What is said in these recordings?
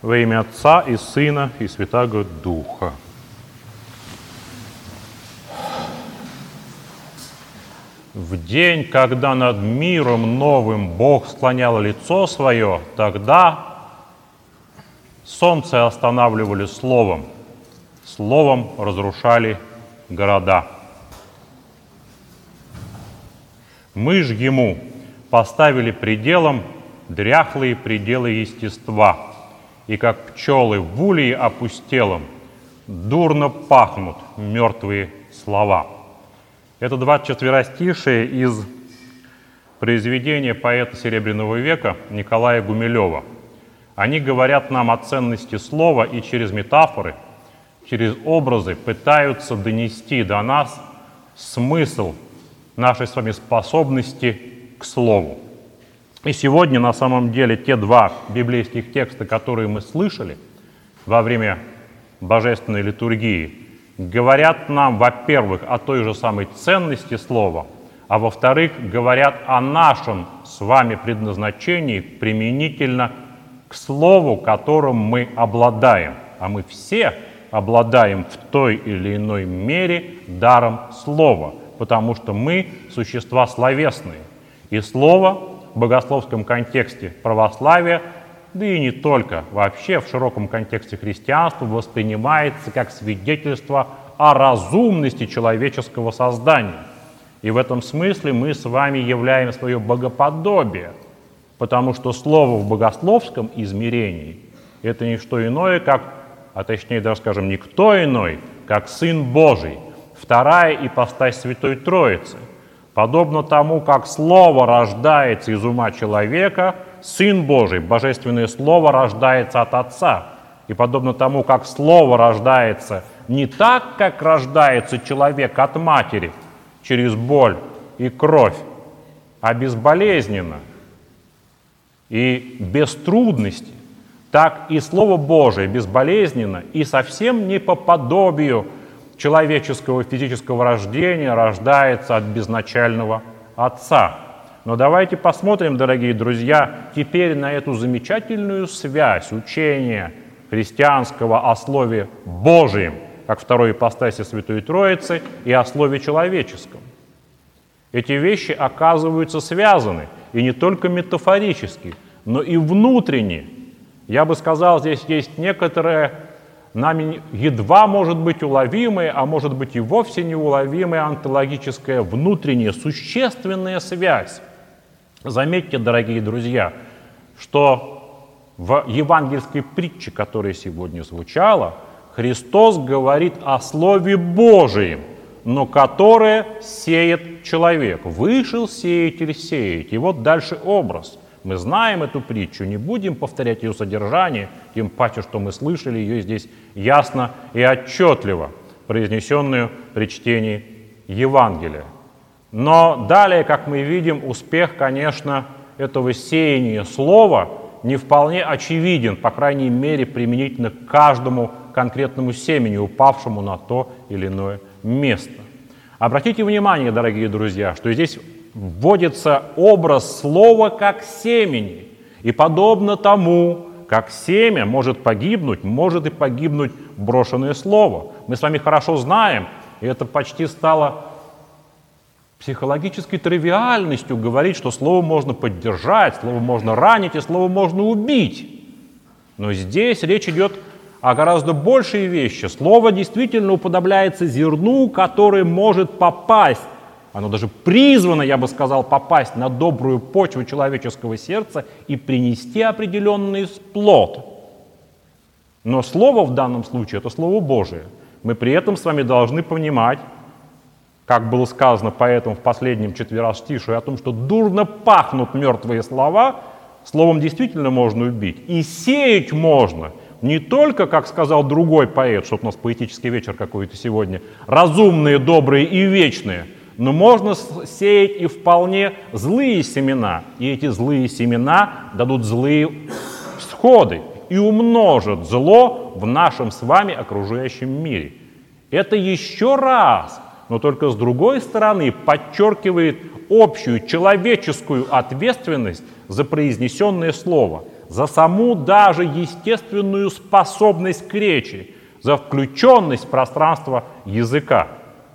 Во имя Отца и Сына и Святаго Духа. В день, когда над миром новым Бог склонял лицо свое, тогда солнце останавливали словом, словом разрушали города. Мы ж ему поставили пределом дряхлые пределы естества, и как пчелы в улье опустелом дурно пахнут мертвые слова. Это 24-стишие из произведения поэта Серебряного века Николая Гумилева. Они говорят нам о ценности слова и через метафоры, через образы пытаются донести до нас смысл нашей с вами способности к слову. И сегодня на самом деле те два библейских текста, которые мы слышали во время божественной литургии, говорят нам, во-первых, о той же самой ценности слова, а во-вторых, говорят о нашем с вами предназначении применительно к слову, которым мы обладаем. А мы все обладаем в той или иной мере даром слова, потому что мы существа словесные. И слово в богословском контексте православия, да и не только, вообще в широком контексте христианства воспринимается как свидетельство о разумности человеческого создания. И в этом смысле мы с вами являем свое богоподобие, потому что слово в богословском измерении – это не что иное, как, а точнее даже скажем, никто иной, как Сын Божий, вторая ипостась Святой Троицы. Подобно тому, как Слово рождается из ума человека, Сын Божий, Божественное Слово, рождается от Отца. И подобно тому, как Слово рождается не так, как рождается человек от матери, через боль и кровь, а безболезненно и без трудностей, так и Слово Божие безболезненно и совсем не по подобию человеческого физического рождения рождается от безначального Отца. Но давайте посмотрим, дорогие друзья, теперь на эту замечательную связь учения христианского о Слове Божьем, как второй ипостаси Святой Троицы, и о Слове человеческом. Эти вещи оказываются связаны, и не только метафорически, но и внутренне. Я бы сказал, здесь есть некоторое нами едва может быть уловимая, а может быть и вовсе неуловимая онтологическая внутренняя существенная связь. Заметьте, дорогие друзья, что в евангельской притче, которая сегодня звучала, Христос говорит о Слове Божием, но которое сеет человек. Вышел сеятель сеять. И вот дальше образ. Мы знаем эту притчу, не будем повторять ее содержание, тем паче, что мы слышали ее здесь ясно и отчетливо, произнесенную при чтении Евангелия. Но далее, как мы видим, успех, конечно, этого сеяния слова не вполне очевиден, по крайней мере, применительно к каждому конкретному семени, упавшему на то или иное место. Обратите внимание, дорогие друзья, что здесь вводится образ слова как семени. И подобно тому, как семя может погибнуть, может и погибнуть брошенное слово. Мы с вами хорошо знаем, и это почти стало психологической тривиальностью говорить, что слово можно поддержать, слово можно ранить и слово можно убить. Но здесь речь идет о гораздо большей вещи. Слово действительно уподобляется зерну, которое может попасть, оно даже призвано, я бы сказал, попасть на добрую почву человеческого сердца и принести определенный плод. Но слово в данном случае – это Слово Божие. Мы при этом с вами должны понимать, как было сказано поэтом в последнем четверостишии, о том, что дурно пахнут мертвые слова, словом действительно можно убить. И сеять можно не только, как сказал другой поэт, что у нас поэтический вечер какой-то сегодня, разумные, добрые и вечные, но можно сеять и вполне злые семена. И эти злые семена дадут злые всходы и умножат зло в нашем с вами окружающем мире. Это еще раз, но только с другой стороны, подчеркивает общую человеческую ответственность за произнесенное слово, за саму даже естественную способность к речи, за включенность в пространство языка.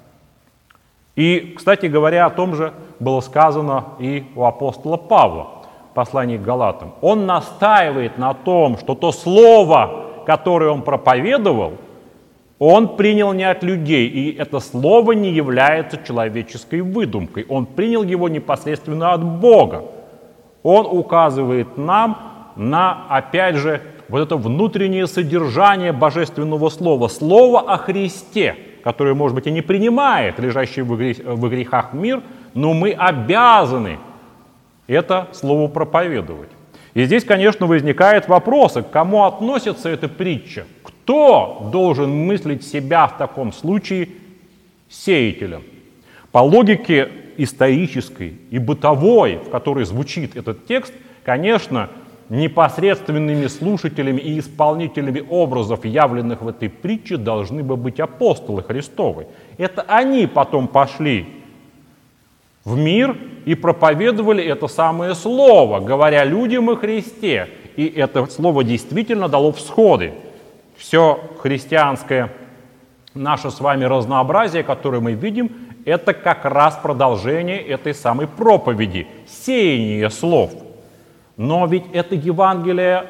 И, кстати говоря, о том же было сказано и у апостола Павла в послании к Галатам. Он настаивает на том, что то слово, которое он проповедовал, он принял не от людей, и это слово не является человеческой выдумкой. Он принял его непосредственно от Бога. Он указывает нам на, опять же, вот это внутреннее содержание божественного слова, слово о Христе, которое, может быть, и не принимает лежащий в грехах мир, но мы обязаны это слово проповедовать. И здесь, конечно, возникает вопрос, к кому относится эта притча? Кто должен мыслить себя в таком случае сеятелем? По логике исторической и бытовой, в которой звучит этот текст, конечно, непосредственными слушателями и исполнителями образов, явленных в этой притче, должны бы быть апостолы Христовы. Это они потом пошли в мир и проповедовали это самое слово, говоря людям о Христе. И это слово действительно дало всходы. Все христианское наше с вами разнообразие, которое мы видим, это как раз продолжение этой самой проповеди, сеяние слов. Но ведь это Евангелие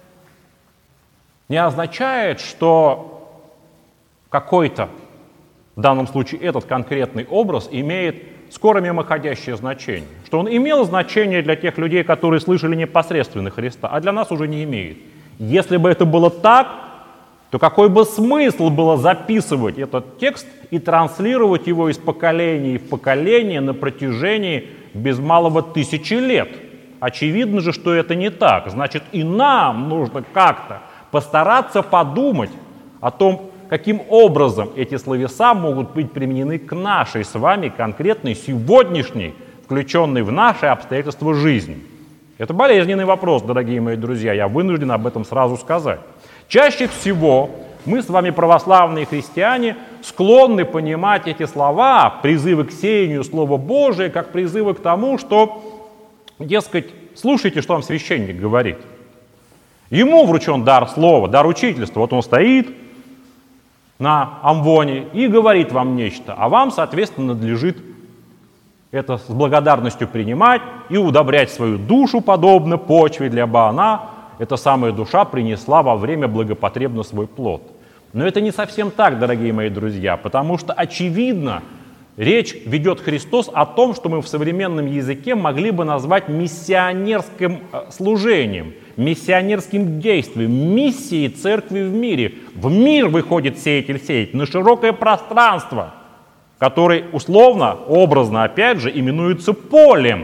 не означает, что какой-то, в данном случае этот конкретный образ, имеет скоро мимоходящее значение. Что он имел значение для тех людей, которые слышали непосредственно Христа, а для нас уже не имеет. Если бы это было так, то какой бы смысл было записывать этот текст и транслировать его из поколения в поколение на протяжении без малого 1000 лет? Очевидно же, что это не так. Значит, и нам нужно как-то постараться подумать о том, каким образом эти словеса могут быть применены к нашей с вами конкретной сегодняшней, включенной в наши обстоятельства жизни. Это болезненный вопрос, дорогие мои друзья, я вынужден об этом сразу сказать. Чаще всего мы с вами, православные христиане, склонны понимать эти слова, призывы к сеянию Слова Божия, как призывы к тому, что, дескать, слушайте, что вам священник говорит. Ему вручен дар слова, дар учительства. Вот он стоит на амвоне и говорит вам нечто, а вам, соответственно, надлежит это с благодарностью принимать и удобрять свою душу, подобно почве, для бы она, эта самая душа, принесла во время благопотребно свой плод. Но это не совсем так, дорогие мои друзья, потому что, очевидно, речь ведет Христос о том, что мы в современном языке могли бы назвать миссионерским служением, миссионерским действием, миссией церкви в мире. В мир выходит сеятель сеять, на широкое пространство, которое условно, образно, опять же, именуется полем.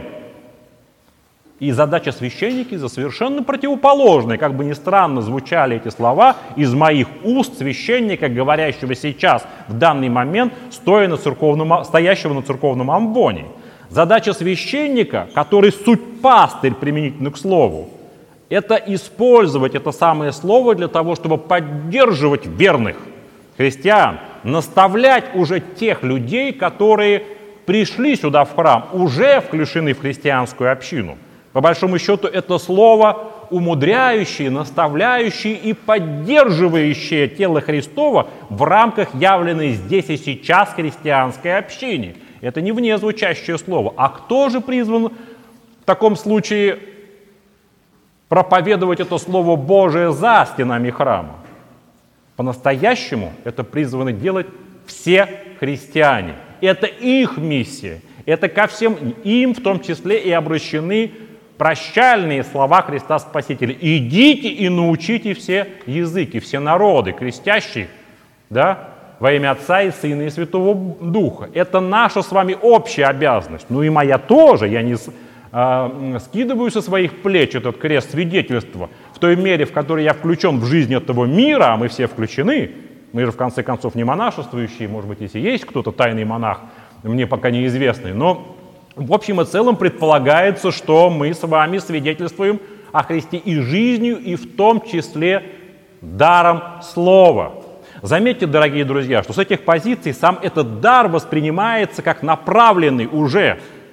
И задача священника совершенно противоположная. Как бы ни странно звучали эти слова из моих уст священника, говорящего сейчас, в данный момент, стоящего на церковном амвоне. Задача священника, который суть пастырь применительно к слову, это использовать это самое слово для того, чтобы поддерживать верных христиан, наставлять уже тех людей, которые пришли сюда в храм, уже включены в христианскую общину. По большому счету, это слово, умудряющее, наставляющее и поддерживающее тело Христово в рамках явленной здесь и сейчас христианской общины. Это не вне звучащее слово. А кто же призван в таком случае проповедовать это Слово Божие за стенами храма? По-настоящему это призваны делать все христиане. Это их миссия. Это ко всем им в том числе и обращены прощальные слова Христа Спасителя. «Идите и научите все языки, все народы, крестящих, да, во имя Отца и Сына и Святого Духа». Это наша с вами общая обязанность. Ну и моя тоже. Я не скидываю со своих плеч этот крест свидетельства в той мере, в которой я включен в жизнь этого мира, а мы все включены. Мы же, в конце концов, не монашествующие. Может быть, если есть кто-то тайный монах, мне пока неизвестный. Но в общем и целом предполагается, что мы с вами свидетельствуем о Христе и жизнью, и в том числе даром слова. Заметьте, дорогие друзья, что с этих позиций сам этот дар воспринимается как направленный уже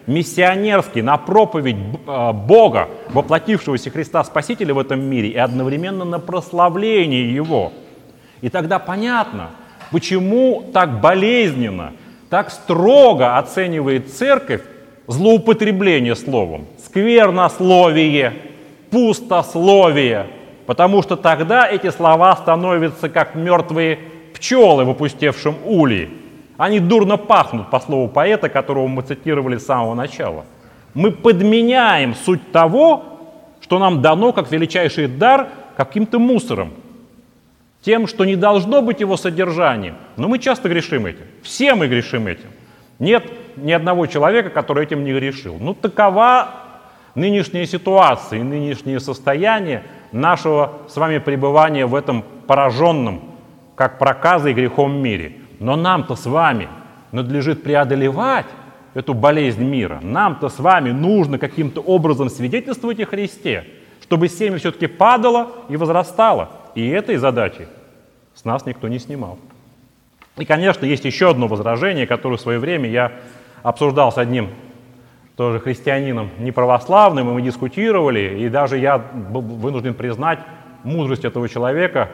миссионерский, на проповедь Бога, воплотившегося Христа Спасителя в этом мире, и одновременно на прославление Его. И тогда понятно, почему так болезненно, так строго оценивает Церковь злоупотребление словом, сквернословие, пустословие, потому что тогда эти слова становятся как мертвые пчелы в опустевшем улье. Они дурно пахнут, по слову поэта, которого мы цитировали с самого начала. Мы подменяем суть того, что нам дано как величайший дар, каким-то мусором, тем, что не должно быть его содержанием. Но мы часто грешим этим. Все мы грешим этим. Нет ни одного человека, который этим не грешил. Ну, такова нынешняя ситуация и нынешнее состояние нашего с вами пребывания в этом пораженном, как проказой, грехом мире. Но нам-то с вами надлежит преодолевать эту болезнь мира. Нам-то с вами нужно каким-то образом свидетельствовать о Христе, чтобы семя все-таки падало и возрастало. И этой задачи с нас никто не снимал. И, конечно, есть еще одно возражение, которое в свое время я обсуждал с одним тоже христианином неправославным, и мы дискутировали, и даже я был вынужден признать мудрость этого человека,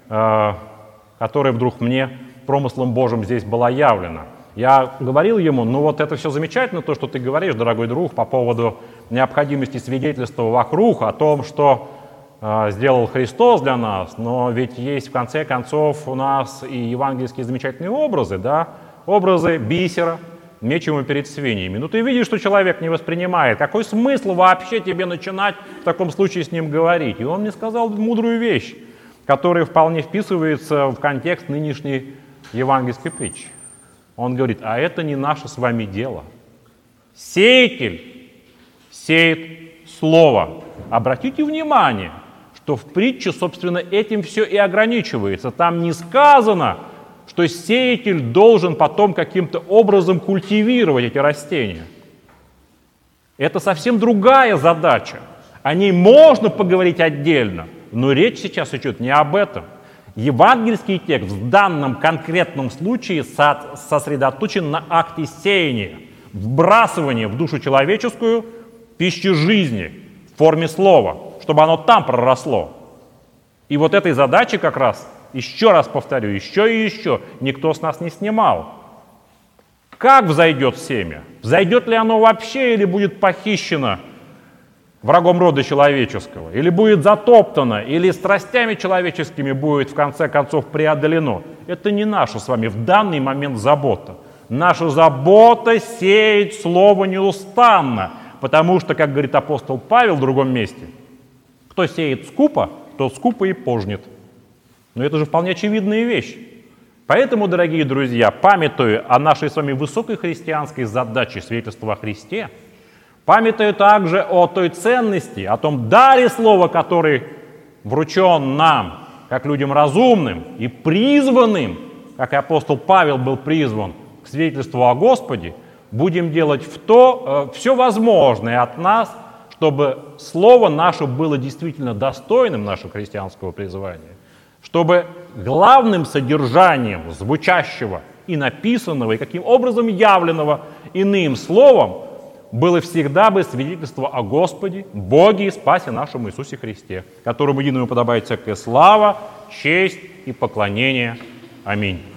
который вдруг мне промыслом Божьим здесь была явлена. Я говорил ему, ну вот это все замечательно, то, что ты говоришь, дорогой друг, по поводу необходимости свидетельства вокруг о том, что сделал Христос для нас, но ведь есть в конце концов у нас и евангельские замечательные образы, да, образы бисера, нечему перед свиньями. Ну ты видишь, что человек не воспринимает, какой смысл вообще тебе начинать в таком случае с ним говорить? И он мне сказал мудрую вещь, которая вполне вписывается в контекст нынешней евангельской притчи. Он говорит, а это не наше с вами дело. Сеятель сеет слово. Обратите внимание, что в притче, собственно, этим все и ограничивается. Там не сказано, что сеятель должен потом каким-то образом культивировать эти растения. Это совсем другая задача. О ней можно поговорить отдельно, но речь сейчас идет не об этом. Евангельский текст в данном конкретном случае сосредоточен на акте сеяния, вбрасывания в душу человеческую пищи жизни в форме слова, чтобы оно там проросло. И вот этой задачи как раз, еще раз повторю, еще и еще, никто с нас не снимал. Как взойдет семя? Взойдет ли оно вообще или будет похищено врагом рода человеческого? Или будет затоптано, или страстями человеческими будет в конце концов преодолено? Это не наша с вами в данный момент забота. Наша забота сеять слово неустанно, потому что, как говорит апостол Павел в другом месте, кто сеет скупо, тот скупо и пожнет. Но это же вполне очевидная вещь. Поэтому, дорогие друзья, памятуя о нашей с вами высокой христианской задаче свидетельства о Христе, памятуя также о той ценности, о том даре слова, который вручен нам, как людям разумным и призванным, как и апостол Павел был призван к свидетельству о Господе, будем делать все возможное от нас, чтобы слово наше было действительно достойным нашего христианского призвания, чтобы главным содержанием звучащего и написанного, и каким образом явленного иным словом было всегда бы свидетельство о Господе, Боге и Спасе нашем Иисусе Христе, которому единому подобает всякая слава, честь и поклонение. Аминь.